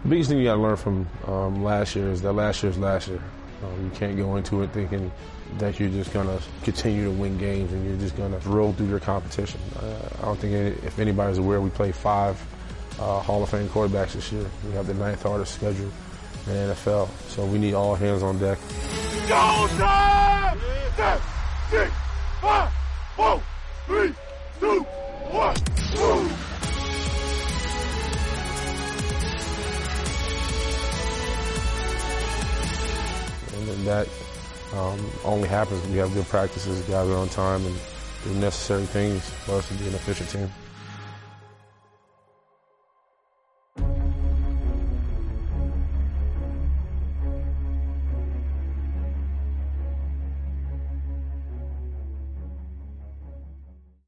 The biggest thing you got to learn from last year is that last year's last year. You can't go into it thinking that you're just going to continue to win games and you're just going to roll through your competition. I don't think if anybody's aware, we played 5 Hall of Fame quarterbacks this year. We have the 9th hardest schedule in the NFL, so we need all hands on deck. Go time! 7, 6, 5, 4, 3, 2, 1, move! And that only happens when we have good practices, guys are on time, and do necessary things for us to be an efficient team.